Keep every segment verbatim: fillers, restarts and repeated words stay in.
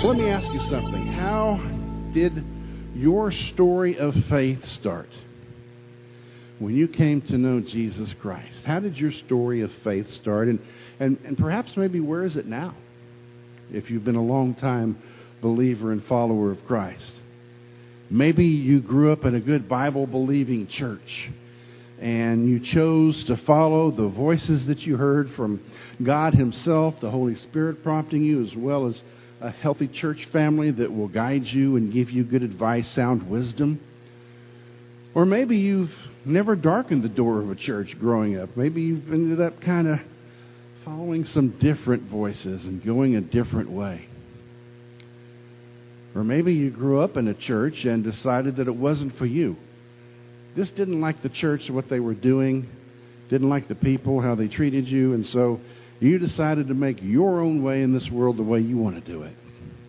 Let me ask you something. How did your story of faith start? When you came to know Jesus Christ, how did your story of faith start? And, and, and perhaps maybe where is it now? If you've been a long time believer and follower of Christ. Maybe you grew up in a good Bible-believing church and you chose to follow the voices that you heard from God Himself, the Holy Spirit prompting you, as well as a healthy church family that will guide you and give you good advice, sound wisdom. Or maybe you've never darkened the door of a church growing up. Maybe you've ended up kind of following some different voices and going a different way. Or maybe you grew up in a church and decided that it wasn't for you. Just didn't like the church, what they were doing, didn't like the people, how they treated you, and so you decided to make your own way in this world the way you want to do it.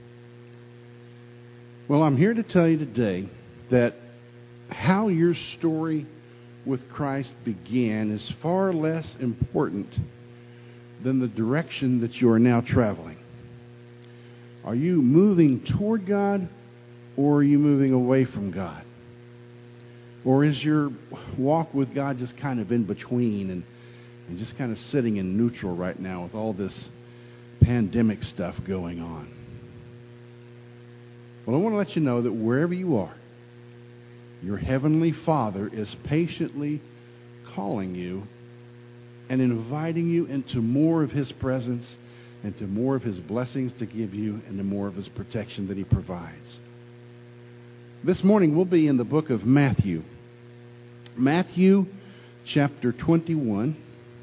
Well, I'm here to tell you today that how your story with Christ began is far less important than the direction that you are now traveling. Are you moving toward God, or are you moving away from God? Or is your walk with God just kind of in between and and just kind of sitting in neutral right now with all this pandemic stuff going on? Well, I want to let you know that wherever you are, your Heavenly Father is patiently calling you and inviting you into more of His presence and to more of His blessings to give you and to more of His protection that He provides. This morning we'll be in the book of Matthew. Matthew chapter twenty-one.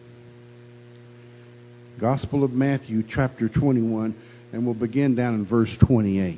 Gospel of Matthew, chapter twenty-one, and we'll begin down in verse twenty-eight.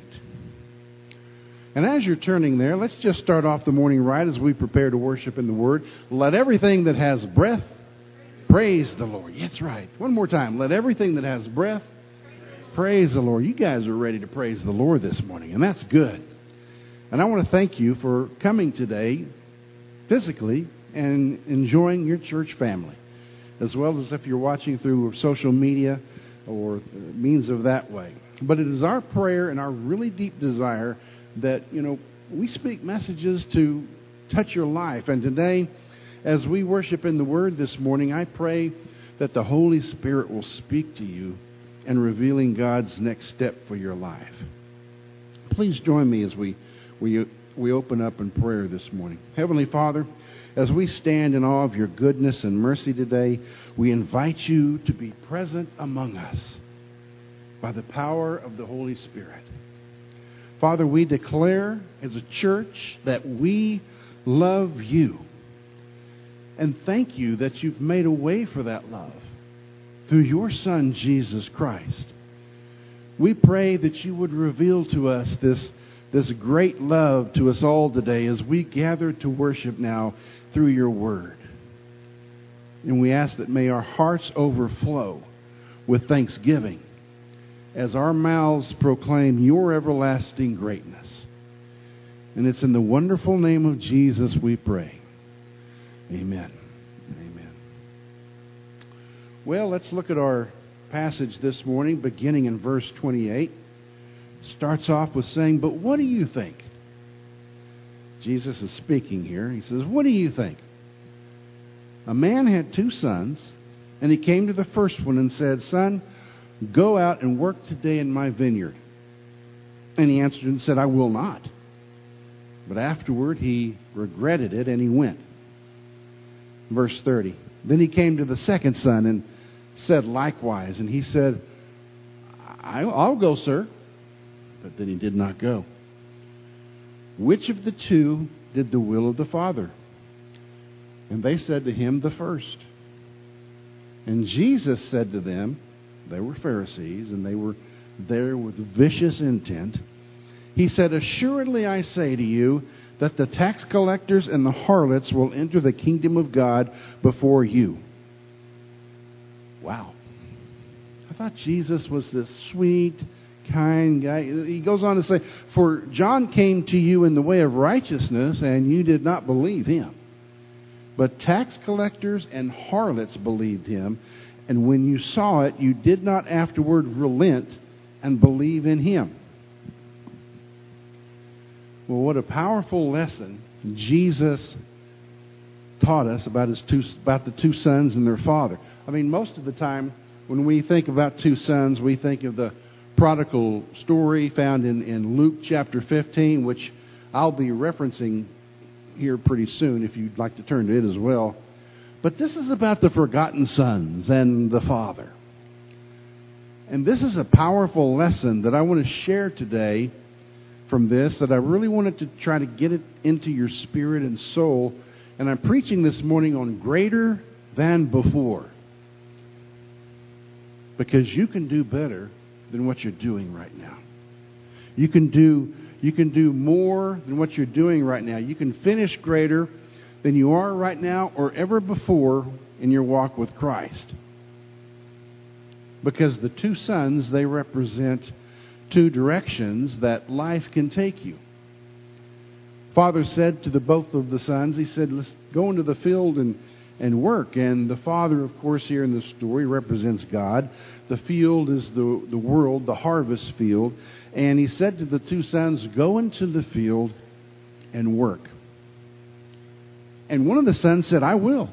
And as you're turning there, let's just start off the morning right as we prepare to worship in the Word. Let everything that has breath praise the Lord. That's right. One more time. Let everything that has breath praise the Lord. You guys are ready to praise the Lord this morning, and that's good. And I want to thank you for coming today physically and enjoying your church family, as well as if you're watching through social media or means of that way. But it is our prayer and our really deep desire that, you know, we speak messages to touch your life. And today, as we worship in the Word this morning, I pray that the Holy Spirit will speak to you and revealing God's next step for your life. Please join me as we, we, we open up in prayer this morning. Heavenly Father, as we stand in awe of your goodness and mercy today, we invite you to be present among us by the power of the Holy Spirit. Father, we declare as a church that we love you. And thank you that you've made a way for that love through your Son, Jesus Christ. We pray that you would reveal to us this this great love to us all today as we gather to worship now through your word. And we ask that may our hearts overflow with thanksgiving as our mouths proclaim your everlasting greatness. And it's in the wonderful name of Jesus we pray. Amen. Amen. Well, let's look at our passage this morning, beginning in verse twenty-eight. Starts off with saying, but what do you think? Jesus is speaking here. He says, what do you think? A man had two sons, and he came to the first one and said, Son, go out and work today in my vineyard. And he answered and said, I will not. But afterward he regretted it, and he went. Verse thirty. Then he came to the second son and said likewise. And he said, I'll go, sir. But then he did not go. Which of the two did the will of the Father? And they said to him, the first. And Jesus said to them, they were Pharisees, and they were there with vicious intent. He said, assuredly I say to you, that the tax collectors and the harlots will enter the kingdom of God before you. Wow. I thought Jesus was this sweet, kind guy. He goes on to say, for John came to you in the way of righteousness, and you did not believe him. But tax collectors and harlots believed him, and when you saw it, you did not afterward relent and believe in him. Well, what a powerful lesson Jesus taught us about his two about the two sons and their father. I mean, most of the time when we think about two sons, we think of the prodigal story found in, in Luke chapter fifteen, which I'll be referencing here pretty soon if you'd like to turn to it as well. But this is about the forgotten sons and the father. And this is a powerful lesson that I want to share today from this, that I really wanted to try to get it into your spirit and soul. And I'm preaching this morning on greater than before. Because you can do better than what you're doing right now. You can do you can do more than what you're doing right now. You can finish greater than you are right now or ever before in your walk with Christ. Because the two sons, they represent two directions that life can take you. Father said to the both of the sons, he said, let's go into the field and, and work. And the father, of course, here in the story represents God. The field is the, the world, the harvest field. And he said to the two sons, go into the field and work. And one of the sons said, I will.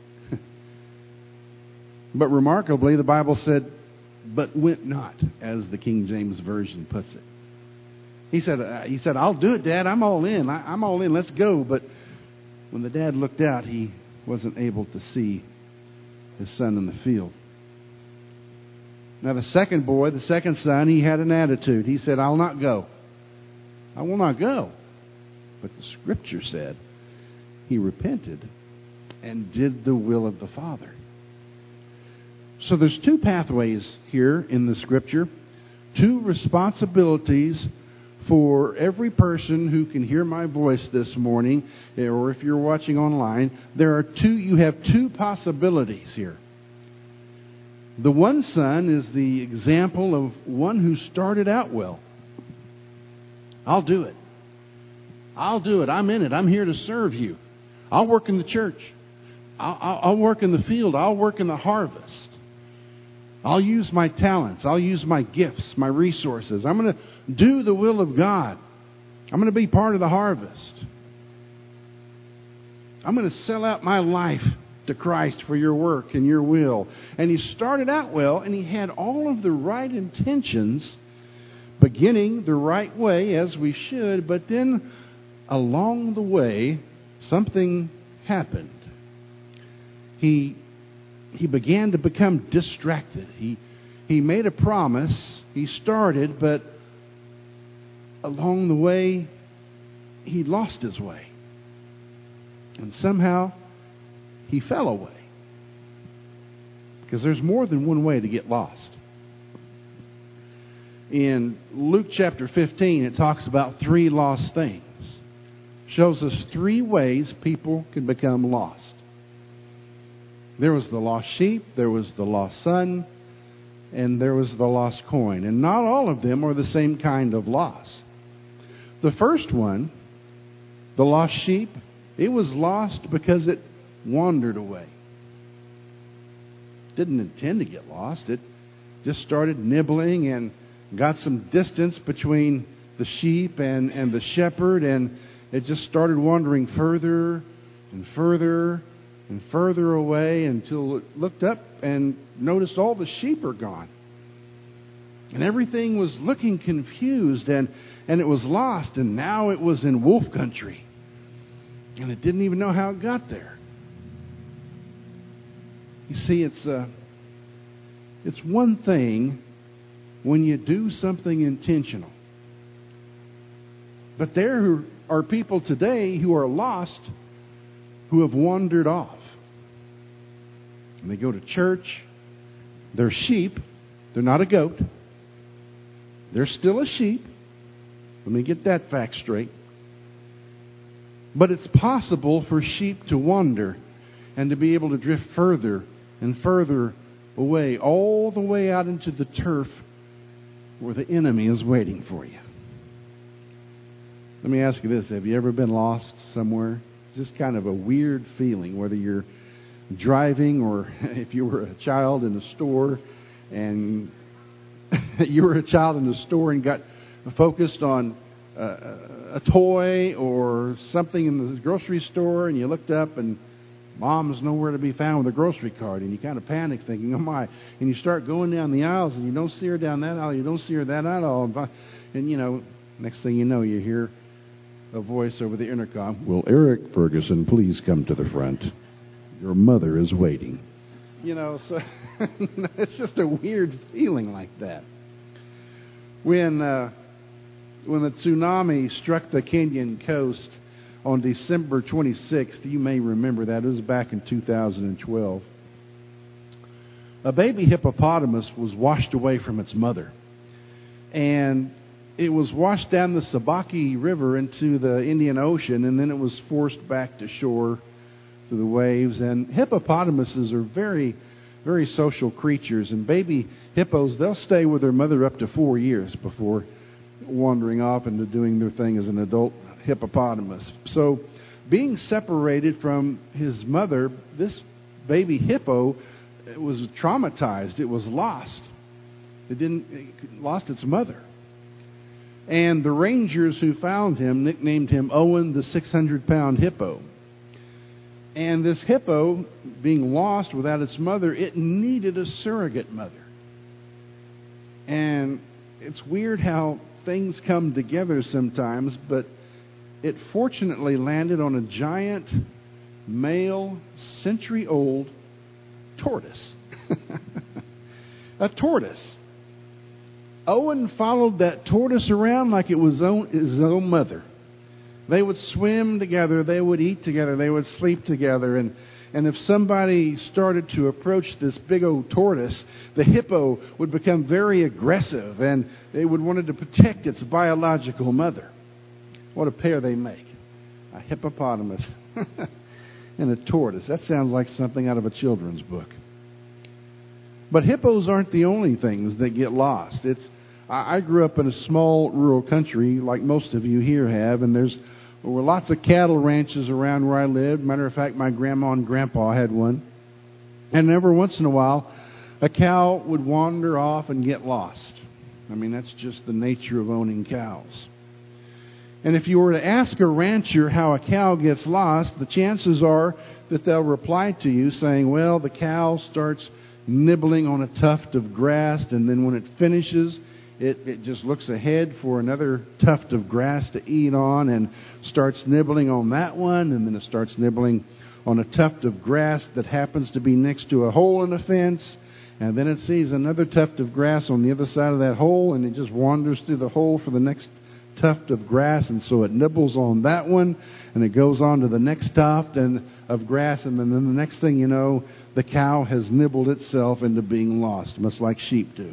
But remarkably, the Bible said, but went not, as the King James Version puts it. He said, uh, he said, I'll do it, Dad. I'm all in. I, I'm all in. Let's go. But when the dad looked out, he wasn't able to see his son in the field. Now, the second boy, the second son, he had an attitude. He said, I'll not go. I will not go. But the Scripture said he repented and did the will of the Father. So there's two pathways here in the Scripture, two responsibilities for every person who can hear my voice this morning, or if you're watching online. There are two, you have two possibilities here. The one son is the example of one who started out well. I'll do it. I'll do it. I'm in it. I'm here to serve you. I'll work in the church. I'll, I'll, I'll work in the field. I'll work in the harvest. I'll use my talents. I'll use my gifts, my resources. I'm going to do the will of God. I'm going to be part of the harvest. I'm going to sell out my life to Christ for your work and your will. And he started out well, and he had all of the right intentions, beginning the right way, as we should, but then along the way, something happened. He he began to become distracted. He he made a promise. He started, but along the way, he lost his way. And somehow, he fell away. Because there's more than one way to get lost. In Luke chapter fifteen, it talks about three lost things. Shows us three ways people can become lost. There was the lost sheep, there was the lost son, and there was the lost coin. And not all of them are the same kind of loss. The first one, the lost sheep, it was lost because it wandered away. Didn't intend to get lost. It just started nibbling and got some distance between the sheep and, and the shepherd, and it just started wandering further and further and further away until it looked up and noticed all the sheep are gone. And everything was looking confused, and, and it was lost, and now it was in wolf country. And it didn't even know how it got there. You see, it's uh, it's one thing when you do something intentional. But there are people today who are lost, who have wandered off. And they go to church. They're sheep. They're not a goat. They're still a sheep. Let me get that fact straight. But it's possible for sheep to wander and to be able to drift further and further away, all the way out into the turf where the enemy is waiting for you. Let me ask you this. Have you ever been lost somewhere? It's just kind of a weird feeling, whether you're driving or if you were a child in a store and you were a child in the store and got focused on a, a toy or something in the grocery store, and you looked up and Mom's nowhere to be found with a grocery cart, and you kind of panic thinking, oh my, and you start going down the aisles, and you don't see her down that aisle, you don't see her that aisle, and you know, next thing you know, you hear a voice over the intercom, will Eric Ferguson please come to the front? Your mother is waiting. You know, so it's just a weird feeling like that. When uh, when the tsunami struck the Kenyan coast on December twenty-sixth, you may remember that. It was back in two thousand twelve. A baby hippopotamus was washed away from its mother. And it was washed down the Sabaki River into the Indian Ocean, and then it was forced back to shore through the waves. And hippopotamuses are very, very social creatures. And baby hippos, they'll stay with their mother up to four years before wandering off into doing their thing as an adult hippopotamus. So being separated from his mother, this baby hippo it was traumatized. It was lost. It didn't it lost its mother. And the rangers who found him nicknamed him Owen the six hundred pound hippo. And this hippo, being lost without its mother, it needed a surrogate mother. And it's weird how things come together sometimes, but it fortunately landed on a giant, male, century-old tortoise. A tortoise. Owen followed that tortoise around like it was own, his own mother. They would swim together, they would eat together, they would sleep together, and, and if somebody started to approach this big old tortoise, the hippo would become very aggressive, and they would wanted to protect its biological mother. What a pair they make. A hippopotamus and a tortoise. That sounds like something out of a children's book. But hippos aren't the only things that get lost. It's I grew up in a small rural country, like most of you here have, and there's there were lots of cattle ranches around where I lived. Matter of fact, my grandma and grandpa had one. And every once in a while, a cow would wander off and get lost. I mean, that's just the nature of owning cows. And if you were to ask a rancher how a cow gets lost, the chances are that they'll reply to you saying, well, the cow starts nibbling on a tuft of grass, and then when it finishes, it, it just looks ahead for another tuft of grass to eat on and starts nibbling on that one, and then it starts nibbling on a tuft of grass that happens to be next to a hole in the fence, and then it sees another tuft of grass on the other side of that hole, and it just wanders through the hole for the next tuft of grass, and so it nibbles on that one, and it goes on to the next tuft and of grass, and then the next thing you know, the cow has nibbled itself into being lost, much like sheep do.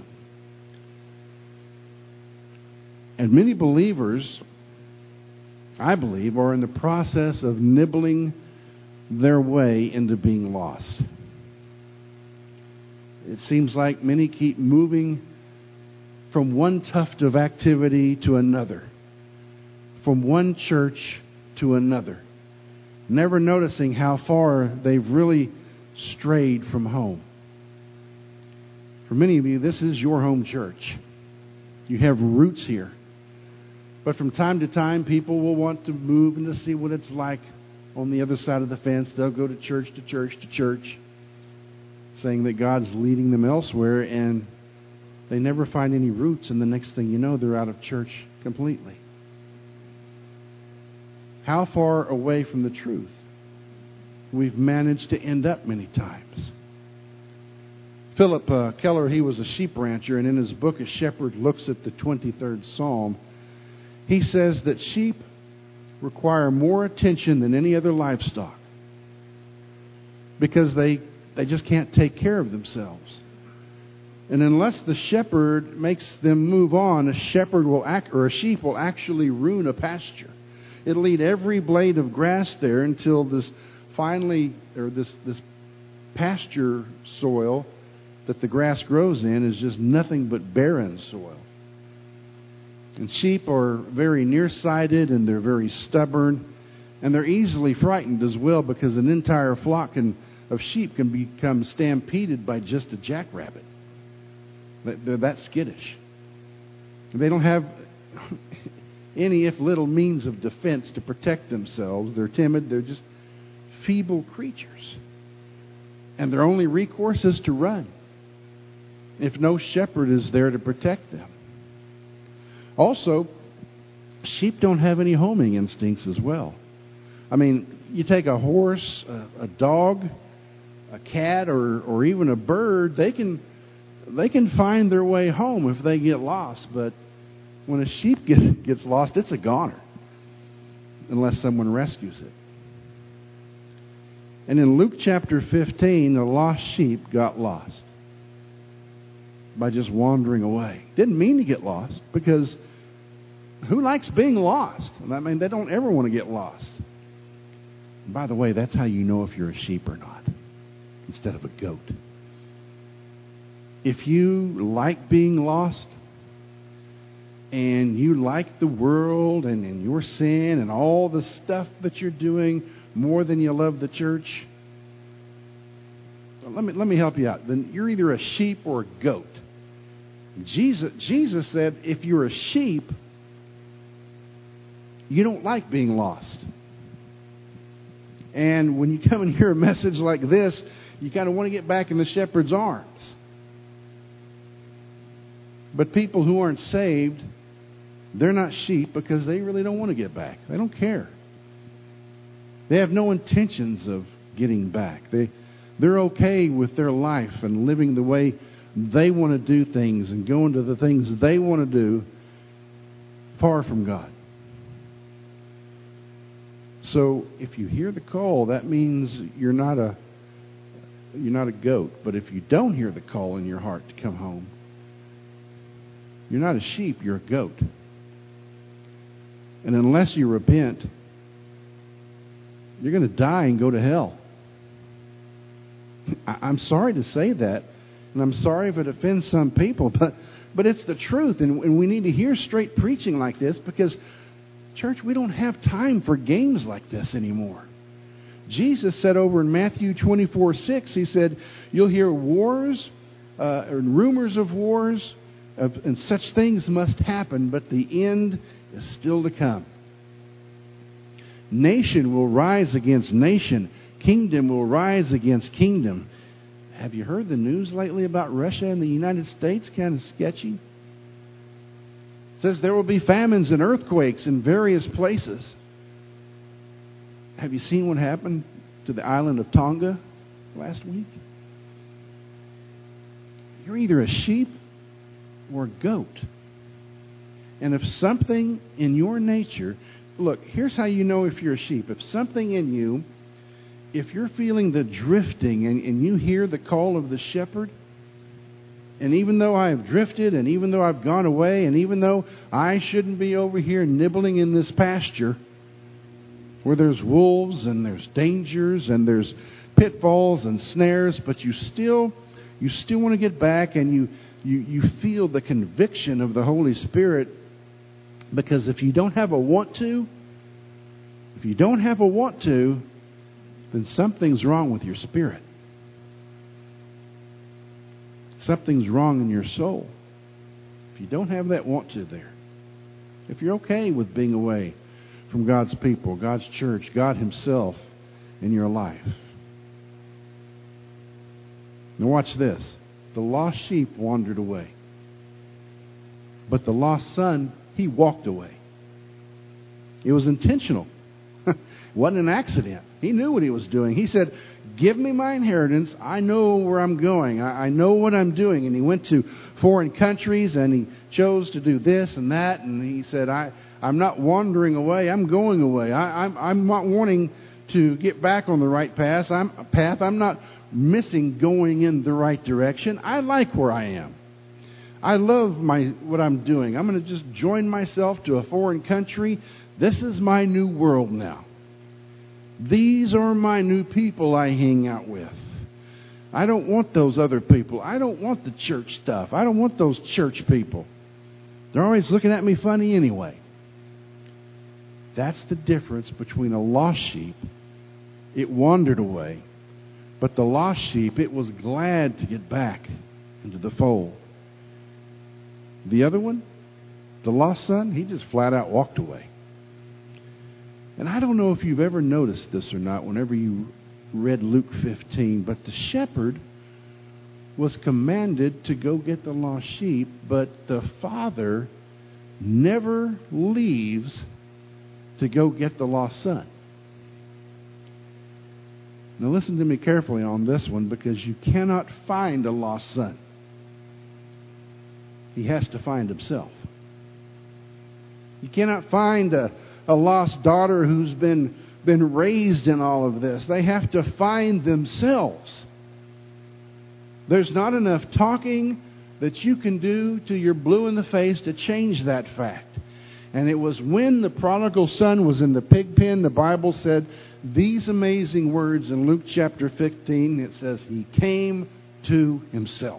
And many believers, I believe, are in the process of nibbling their way into being lost. It seems like many keep moving from one tuft of activity to another, from one church to another, never noticing how far they've really strayed from home. For many of you, this is your home church. You have roots here. But from time to time, people will want to move and to see what it's like on the other side of the fence. They'll go to church to church to church, saying that God's leading them elsewhere, and they never find any roots, and the next thing you know, they're out of church completely. How far away from the truth we've managed to end up many times. Philip uh, Keller, he was a sheep rancher, and in his book, A Shepherd Looks at the twenty-third Psalm, he says that sheep require more attention than any other livestock because they, they just can't take care of themselves. And unless the shepherd makes them move on, a shepherd will act, or a sheep will actually ruin a pasture. It'll eat every blade of grass there until this finally, or this, this pasture soil that the grass grows in is just nothing but barren soil. And sheep are very nearsighted, and they're very stubborn, and they're easily frightened as well, because an entire flock can, of sheep can become stampeded by just a jackrabbit. They're that skittish. They don't have any, if little, means of defense to protect themselves. They're timid. They're just feeble creatures. And their only recourse is to run, if no shepherd is there to protect them. Also, sheep don't have any homing instincts as well. I mean, you take a horse, a, a dog, a cat, or, or even a bird, they can they can find their way home if they get lost. But when a sheep get, gets lost, it's a goner, unless someone rescues it. And in Luke chapter fifteen, the lost sheep got lost by just wandering away. Didn't mean to get lost, because who likes being lost? I mean, they don't ever want to get lost. And by the way, that's how you know if you're a sheep or not, instead of a goat. If you like being lost, and you like the world and, and your sin and all the stuff that you're doing more than you love the church, let me let me help you out. Then you're either a sheep or a goat. Jesus Jesus said, if you're a sheep, you don't like being lost. And when you come and hear a message like this, you kind of want to get back in the shepherd's arms. But people who aren't saved, they're not sheep because they really don't want to get back. They don't care. They have no intentions of getting back. They, they're okay with their life and living the way they want to do things and going to the things they want to do, far from God. So if you hear the call, that means you're not a you're not a goat. But if you don't hear the call in your heart to come home, you're not a sheep, you're a goat. And unless you repent, you're going to die and go to hell. I'm sorry to say that, and I'm sorry if it offends some people, but but it's the truth, and, and we need to hear straight preaching like this, because, church, we don't have time for games like this anymore. Jesus said over in Matthew twenty-four six, he said, you'll hear wars uh, and rumors of wars, of, and such things must happen, but the end is still to come. Nation will rise against nation. Kingdom will rise against kingdom. Have you heard the news lately about Russia and the United States? Kind of sketchy. It says there will be famines and earthquakes in various places. Have you seen what happened to the island of Tonga last week? You're either a sheep or a goat. And if something in your nature, look, here's how you know if you're a sheep. If something in you, if you're feeling the drifting and, and you hear the call of the shepherd, and even though I have drifted, and even though I've gone away, and even though I shouldn't be over here nibbling in this pasture where there's wolves and there's dangers and there's pitfalls and snares, but you still you still want to get back, and you, you, you feel the conviction of the Holy Spirit. Because if you don't have a want to, if you don't have a want to, then something's wrong with your spirit. Something's wrong in your soul. If you don't have that want to there. If you're okay with being away from God's people, God's church, God Himself in your life. Now watch this. The lost sheep wandered away. But the lost son, he walked away. It was intentional. It wasn't an accident. He knew what he was doing. He said, give me my inheritance. I know where I'm going. I, I know what I'm doing. And he went to foreign countries, and he chose to do this and that. And he said, I, I'm not wandering away. I'm going away. I, I'm, I'm not wanting to get back on the right path. I'm, path. I'm not missing going in the right direction. I like where I am. I love my what I'm doing. I'm going to just join myself to a foreign country. This is my new world now. These are my new people I hang out with. I don't want those other people. I don't want the church stuff. I don't want those church people. They're always looking at me funny anyway. That's the difference between a lost sheep. It wandered away. But the lost sheep, it was glad to get back into the fold. The other one, The lost son, he just flat out walked away. And I don't know if you've ever noticed this or not whenever you read Luke fifteen, but the shepherd was commanded to go get the lost sheep, but the father never leaves to go get the lost son. Now listen to me carefully on this one, because you cannot find a lost son. He has to find himself. You cannot find a, a lost daughter who's been, been raised in all of this. They have to find themselves. There's not enough talking that you can do till you're blue in the face to change that fact. And it was when the prodigal son was in the pig pen, the Bible said these amazing words in Luke chapter fifteen. It says, he came to himself.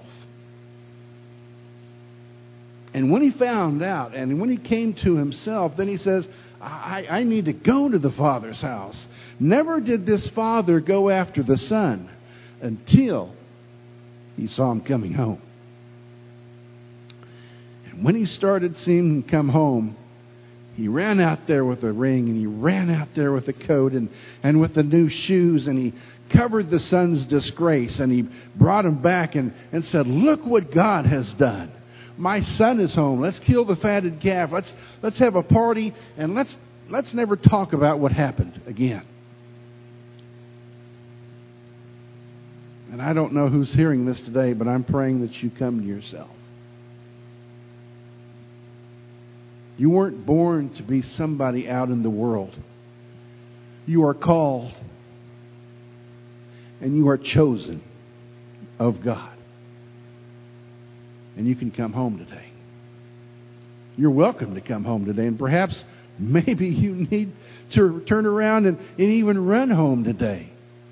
And when he found out, and when he came to himself, then he says, I, I need to go to the Father's house. Never did this father go after the son until he saw him coming home. And when he started seeing him come home, he ran out there with a ring, and he ran out there with a coat and, and with the new shoes, and he covered the son's disgrace, and he brought him back and, and said, look what God has done. My son is home. Let's kill the fatted calf. Let's let's have a party, and let's let's never talk about what happened again. And I don't know who's hearing this today, but I'm praying that you come to yourself. You weren't born to be somebody out in the world. You are called, and you are chosen of God. And you can come home today. You're welcome to come home today. And perhaps, maybe you need to turn around and, and even run home today.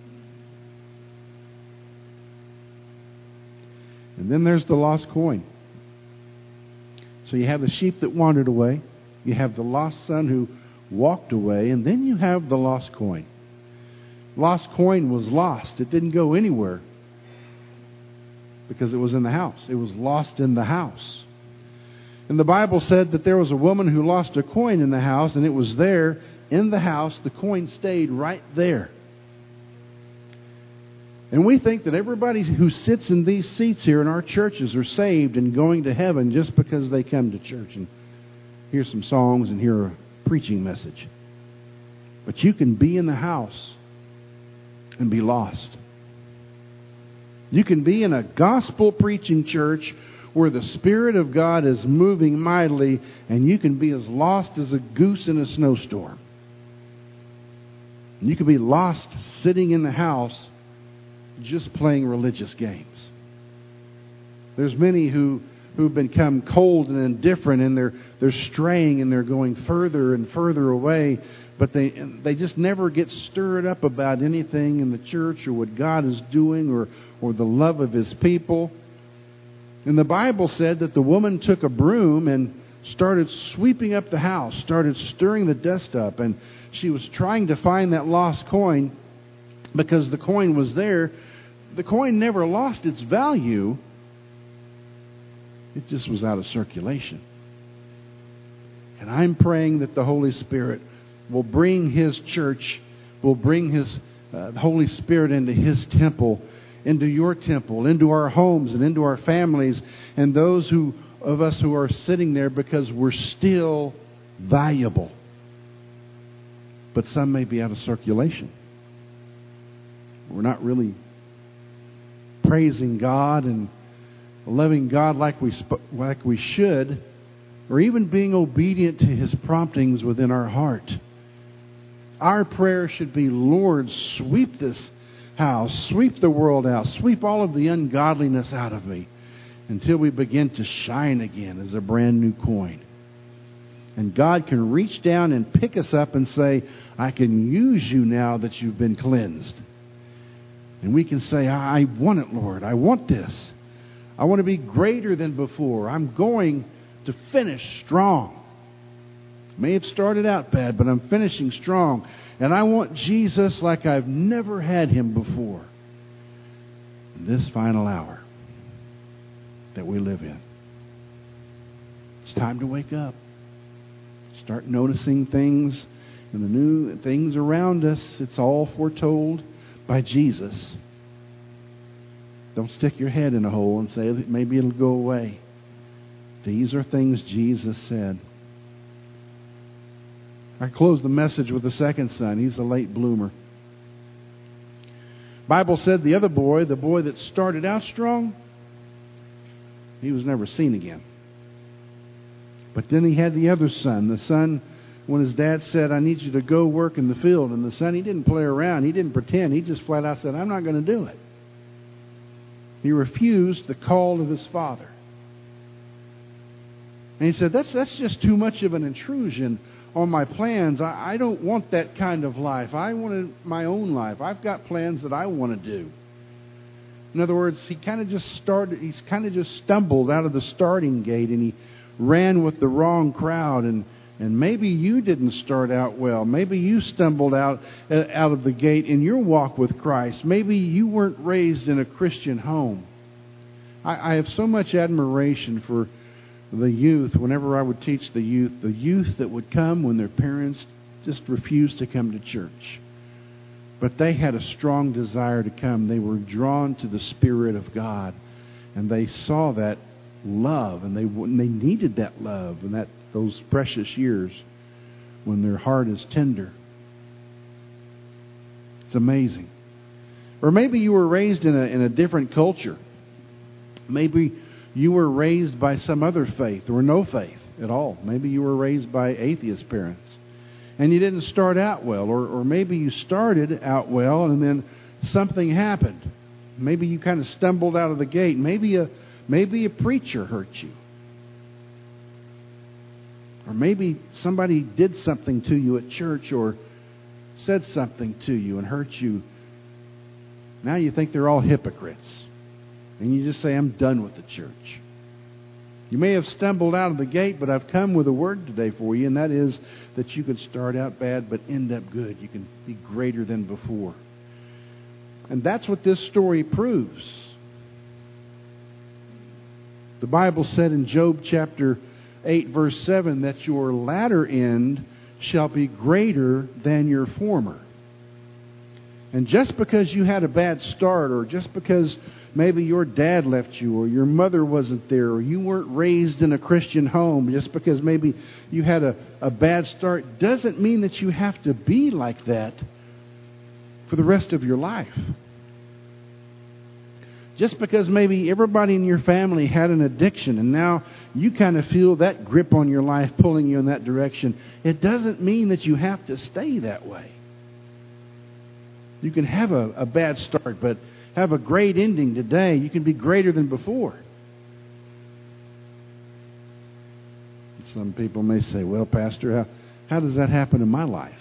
And then there's the lost coin. So you have the sheep that wandered away. You have the lost son who walked away. And then you have the lost coin. Lost coin was lost. It didn't go anywhere, because it was in the house. It was lost in the house. And the Bible said that there was a woman who lost a coin in the house, and it was there in the house. The coin stayed right there. And we think that everybody who sits in these seats here in our churches are saved and going to heaven just because they come to church and hear some songs and hear a preaching message. But you can be in the house and be lost. You can be in a gospel preaching church where the Spirit of God is moving mightily, and you can be as lost as a goose in a snowstorm. You can be lost sitting in the house just playing religious games. There's many who who've become cold and indifferent, and they're they're straying and they're going further and further away, but they they just never get stirred up about anything in the church or what God is doing or or the love of His people. And the Bible said that the woman took a broom and started sweeping up the house, started stirring the dust up, and she was trying to find that lost coin because the coin was there. The coin never lost its value. It just was out of circulation. And I'm praying that the Holy Spirit will bring His church, will bring His uh, Holy Spirit into His temple, into your temple, into our homes and into our families, and those who of us who are sitting there because we're still valuable. But some may be out of circulation. We're not really praising God and loving God like we sp- like we should, or even being obedient to His promptings within our heart. Our prayer should be, Lord, sweep this house, sweep the world out, sweep all of the ungodliness out of me until we begin to shine again as a brand new coin. And God can reach down and pick us up and say, I can use you now that you've been cleansed. And we can say, I want it, Lord. I want this. I want to be greater than before. I'm going to finish strong. May have started out bad, but I'm finishing strong. And I want Jesus like I've never had Him before in this final hour that we live in. It's time to wake up. Start noticing things and the new things around us. It's all foretold by Jesus. Don't stick your head in a hole and say, maybe it'll go away. These are things Jesus said. I close the message with the second son. He's a late bloomer. Bible said the other boy, the boy that started out strong, he was never seen again. But then he had the other son, the son, when his dad said, I need you to go work in the field. And the son, he didn't play around. He didn't pretend. He just flat out said, I'm not going to do it. He refused the call of his father. And he said, that's, that's just too much of an intrusion on my plans. I, I don't want that kind of life. I wanted my own life. I've got plans that I want to do. In other words, he kind of just started, he's kind of just stumbled out of the starting gate, and he ran with the wrong crowd. And, and maybe you didn't start out well. Maybe you stumbled out, uh, out of the gate in your walk with Christ. Maybe you weren't raised in a Christian home. I, I have so much admiration for the youth. Whenever I would teach the youth, the youth that would come when their parents just refused to come to church. But they had a strong desire to come. They were drawn to the Spirit of God. And they saw that love, and they and they needed that love and that those precious years when their heart is tender. It's amazing. Or maybe you were raised in a in a different culture. Maybe you were raised by some other faith or no faith at all. Maybe you were raised by atheist parents. And you didn't start out well. Or, or maybe you started out well and then something happened. Maybe you kind of stumbled out of the gate. Maybe a, maybe a preacher hurt you. Or maybe somebody did something to you at church or said something to you and hurt you. Now you think they're all hypocrites. And you just say, I'm done with the church. You may have stumbled out of the gate, but I've come with a word today for you, and that is that you can start out bad but end up good. You can be greater than before. And that's what this story proves. The Bible said in Job chapter eight, verse seven, that your latter end shall be greater than your former. And just because you had a bad start, or just because maybe your dad left you, or your mother wasn't there, or you weren't raised in a Christian home, just because maybe you had a, a bad start, doesn't mean that you have to be like that for the rest of your life. Just because maybe everybody in your family had an addiction and now you kind of feel that grip on your life pulling you in that direction, it doesn't mean that you have to stay that way. You can have a, a bad start, but have a great ending today. You can be greater than before. Some people may say, well, Pastor, how, how does that happen in my life?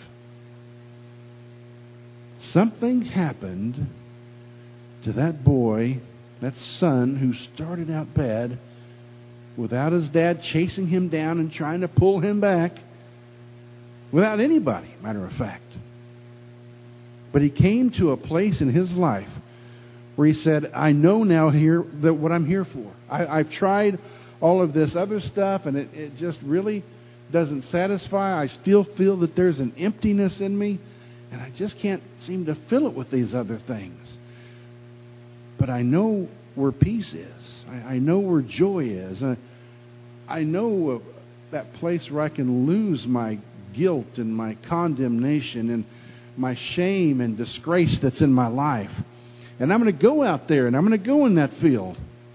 Something happened to that boy, that son who started out bad without his dad chasing him down and trying to pull him back, without anybody, matter of fact. But he came to a place in his life where he said, I know now here that what I'm here for. I, I've tried all of this other stuff, and it, it just really doesn't satisfy. I still feel that there's an emptiness in me, and I just can't seem to fill it with these other things. But I know where peace is. I, I know where joy is. I, I know uh, that place where I can lose my guilt and my condemnation and my shame and disgrace that's in my life. And I'm going to go out there and I'm going to go in that field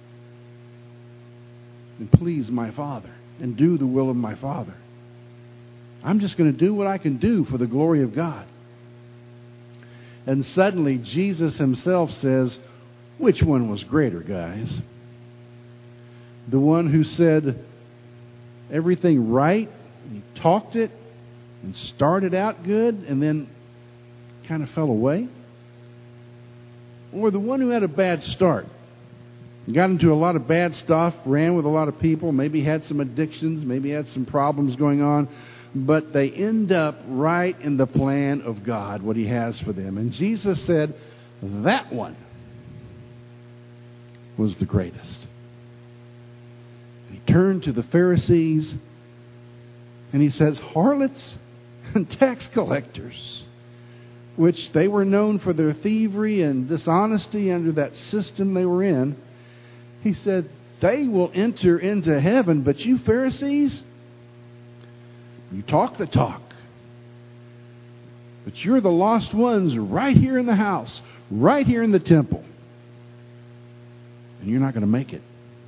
and please my Father and do the will of my Father. I'm just going to do what I can do for the glory of God. And suddenly Jesus himself says, which one was greater, guys? The one who said everything right, he talked it and started out good and then kind of fell away? Or the one who had a bad start, got into a lot of bad stuff, ran with a lot of people, maybe had some addictions, maybe had some problems going on, but they end up right in the plan of God, what he has for them. And Jesus said that one was the greatest. He turned to the Pharisees And he says, harlots and tax collectors, which they were known for their thievery and dishonesty under that system they were in. He said, they will enter into heaven, but you Pharisees, you talk the talk. But you're the lost ones right here in the house, right here in the temple. And you're not going to make it.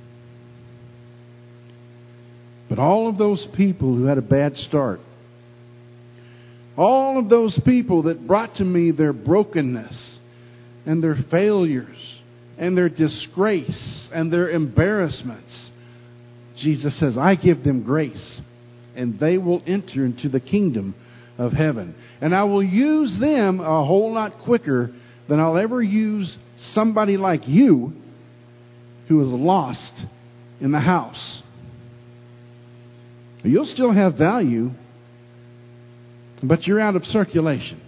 But all of those people who had a bad start, all of those people that brought to me their brokenness and their failures and their disgrace and their embarrassments, Jesus says, I give them grace, and they will enter into the kingdom of heaven. And I will use them a whole lot quicker than I'll ever use somebody like you who is lost in the house. You'll still have value, but you're out of circulation.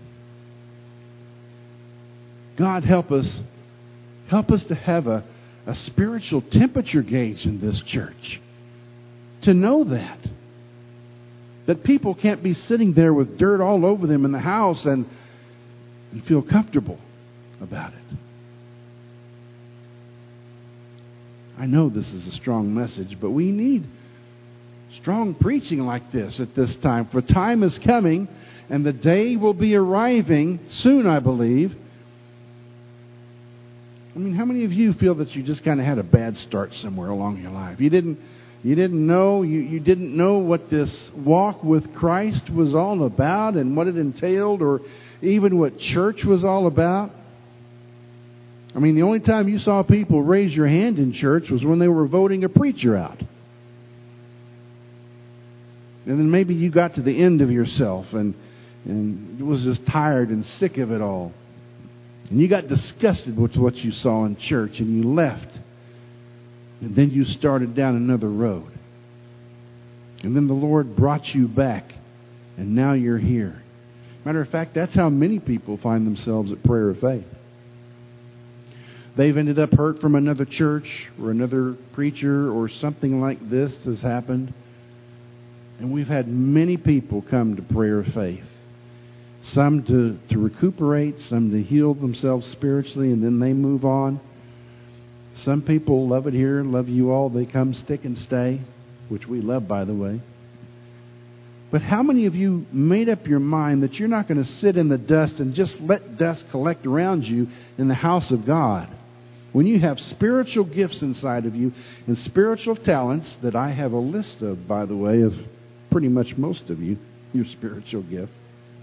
God, help us, help us to have a, a spiritual temperature gauge in this church. To know that. That people can't be sitting there with dirt all over them in the house and, and feel comfortable about it. I know this is a strong message, but we need strong preaching like this at this time. For time is coming, and the day will be arriving soon, I believe. I mean, how many of you feel that you just kind of had a bad start somewhere along your life? You didn't you didn't know you, you didn't know what this walk with Christ was all about and what it entailed, or even what church was all about? I mean, the only time you saw people raise your hand in church was when they were voting a preacher out. And then maybe you got to the end of yourself and and was just tired and sick of it all. And you got disgusted with what you saw in church and you left. And then you started down another road. And then the Lord brought you back. And now you're here. Matter of fact, that's how many people find themselves at Prayer of Faith. They've ended up hurt from another church or another preacher or something like this has happened. And we've had many people come to Prayer of Faith. Some to, to recuperate, some to heal themselves spiritually, and then they move on. Some people love it here, love you all. They come, stick, and stay, which we love, by the way. But how many of you made up your mind that you're not going to sit in the dust and just let dust collect around you in the house of God? When you have spiritual gifts inside of you and spiritual talents that I have a list of, by the way, of pretty much most of you, your spiritual gift.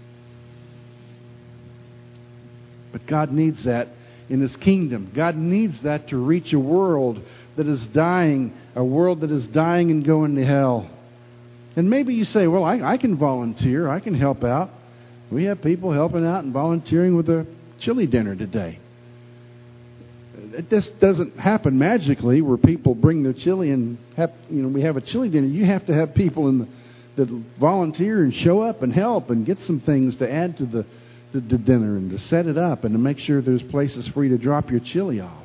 But God needs that in His kingdom. God needs that to reach a world that is dying, a world that is dying and going to hell. And maybe you say, well, I, I can volunteer. I can help out. We have people helping out and volunteering with a chili dinner today. It just doesn't happen magically where people bring their chili and have, you know, we have a chili dinner. You have to have people in the, that volunteer and show up and help and get some things to add to the, the, the dinner and to set it up and to make sure there's places for you to drop your chili off.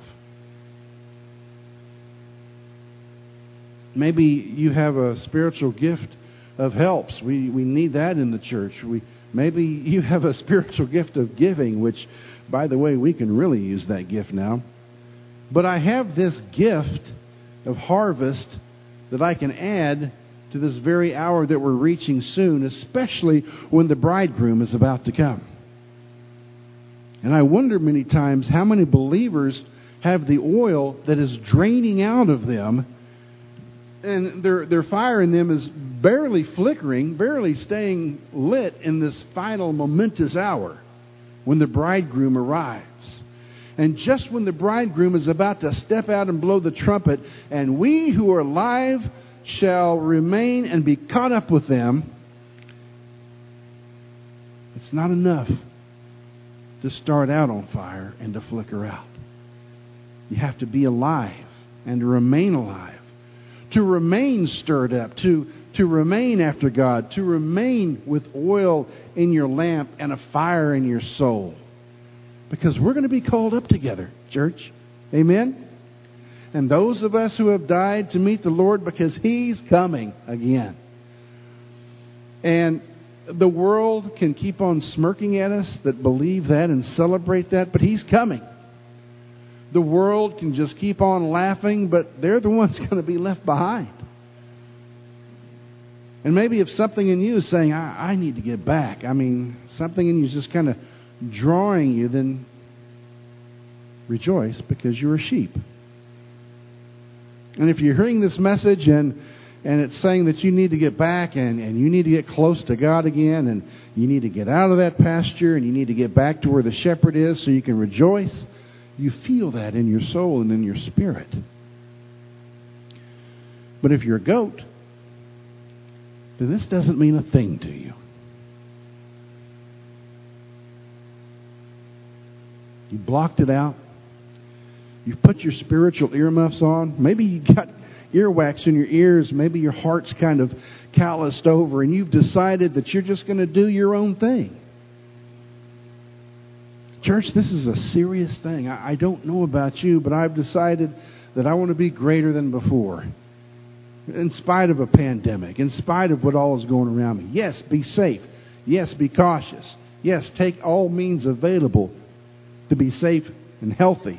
Maybe you have a spiritual gift of helps. We we need that in the church. We maybe you have a spiritual gift of giving, which, by the way, we can really use that gift now. But I have this gift of harvest that I can add to this very hour that we're reaching soon, especially when the bridegroom is about to come. And I wonder many times how many believers have the oil that is draining out of them, and their their fire in them is barely flickering, barely staying lit in this final momentous hour when the bridegroom arrives. And just when the bridegroom is about to step out and blow the trumpet, and we who are alive shall remain and be caught up with them, it's not enough to start out on fire and to flicker out. You have to be alive and to remain alive, to remain stirred up, to, to remain after God, to remain with oil in your lamp and a fire in your soul. Because we're going to be called up together, church. Amen? And those of us who have died to meet the Lord, because He's coming again. And the world can keep on smirking at us that believe that and celebrate that, but He's coming. The world can just keep on laughing, but they're the ones going to be left behind. And maybe if something in you is saying, I, I need to get back, I mean, something in you is just kind of drawing you, then rejoice because you're a sheep. And if you're hearing this message and and it's saying that you need to get back and, and you need to get close to God again and you need to get out of that pasture and you need to get back to where the shepherd is so you can rejoice, you feel that in your soul and in your spirit. But if you're a goat, then this doesn't mean a thing to you. You blocked it out. You've put your spiritual earmuffs on. Maybe you got earwax in your ears. Maybe your heart's kind of calloused over and you've decided that you're just going to do your own thing. Church, this is a serious thing. I, I don't know about you, but I've decided that I want to be greater than before. In spite of a pandemic, in spite of what all is going around me. Yes, be safe. Yes, be cautious. Yes, take all means available to be safe and healthy.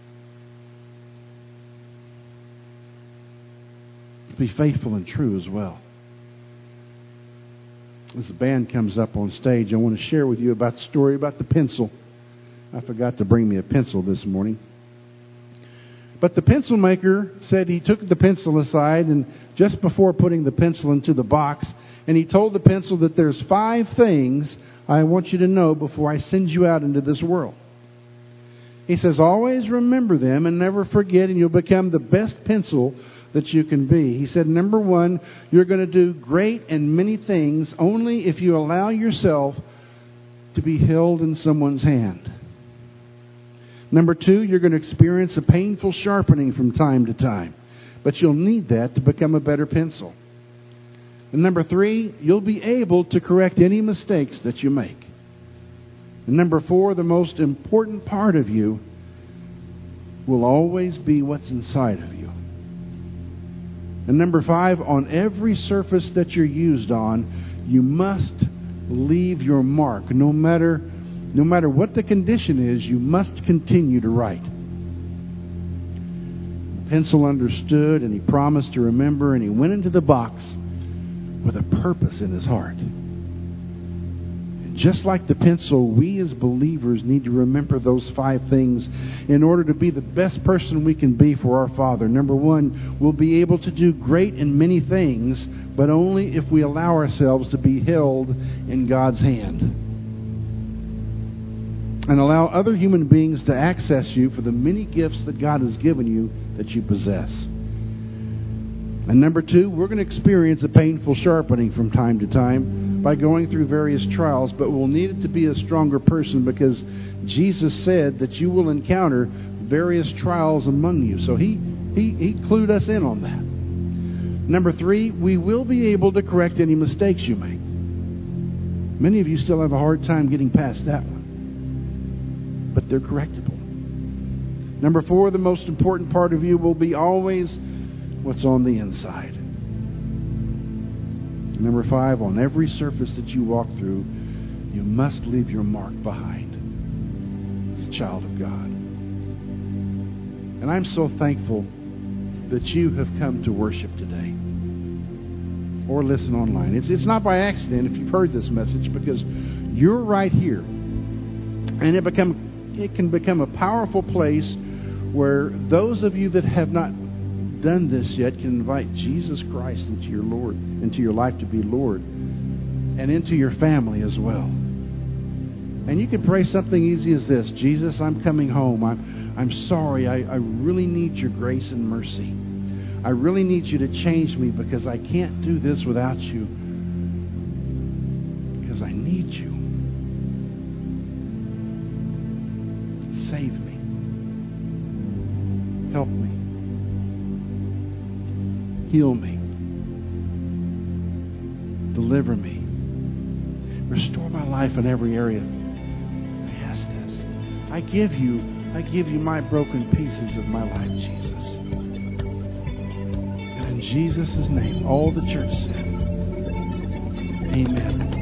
Be faithful and true as well. As the band comes up on stage, I want to share with you about the story about the pencil. I forgot to bring me a pencil this morning. But the pencil maker said he took the pencil aside and just before putting the pencil into the box, and he told the pencil that there's five things I want you to know before I send you out into this world. He says, always remember them and never forget, and you'll become the best pencil that you can be. He said, number one, you're going to do great and many things only if you allow yourself to be held in someone's hand. Number two, you're going to experience a painful sharpening from time to time, but you'll need that to become a better pencil. And number three, you'll be able to correct any mistakes that you make. And number four, the most important part of you will always be what's inside of you. And number five, on every surface that you're used on, you must leave your mark. No matter, no matter what the condition is, you must continue to write. The pencil understood, and he promised to remember, and he went into the box with a purpose in his heart. Just like the pencil, we as believers need to remember those five things in order to be the best person we can be for our Father. Number one, we'll be able to do great and many things, but only if we allow ourselves to be held in God's hand. And allow other human beings to access you for the many gifts that God has given you that you possess. And number two, we're going to experience a painful sharpening from time to time by going through various trials, but we'll need it to be a stronger person because Jesus said that you will encounter various trials among you. So he, he, he clued us in on that. Number three, we will be able to correct any mistakes you make. Many of you still have a hard time getting past that one, but they're correctable. Number four, the most important part of you will be always what's on the inside. Number five, on every surface that you walk through, you must leave your mark behind as a child of God. And I'm so thankful that you have come to worship today or listen online. It's, it's not by accident if you've heard this message, because you're right here. And it, become, it can become a powerful place where those of you that have not done this yet can invite Jesus Christ into your Lord, into your life to be Lord, and into your family as well. And you can pray something easy as this: Jesus, I'm coming home. I'm, I'm sorry. I, I really need your grace and mercy. I really need you to change me because I can't do this without you. Because I need you. Save me. Help me. Heal me. Deliver me. Restore my life in every area. I ask this. I give you, I give you my broken pieces of my life, Jesus. And in Jesus' name, all the church said, Amen.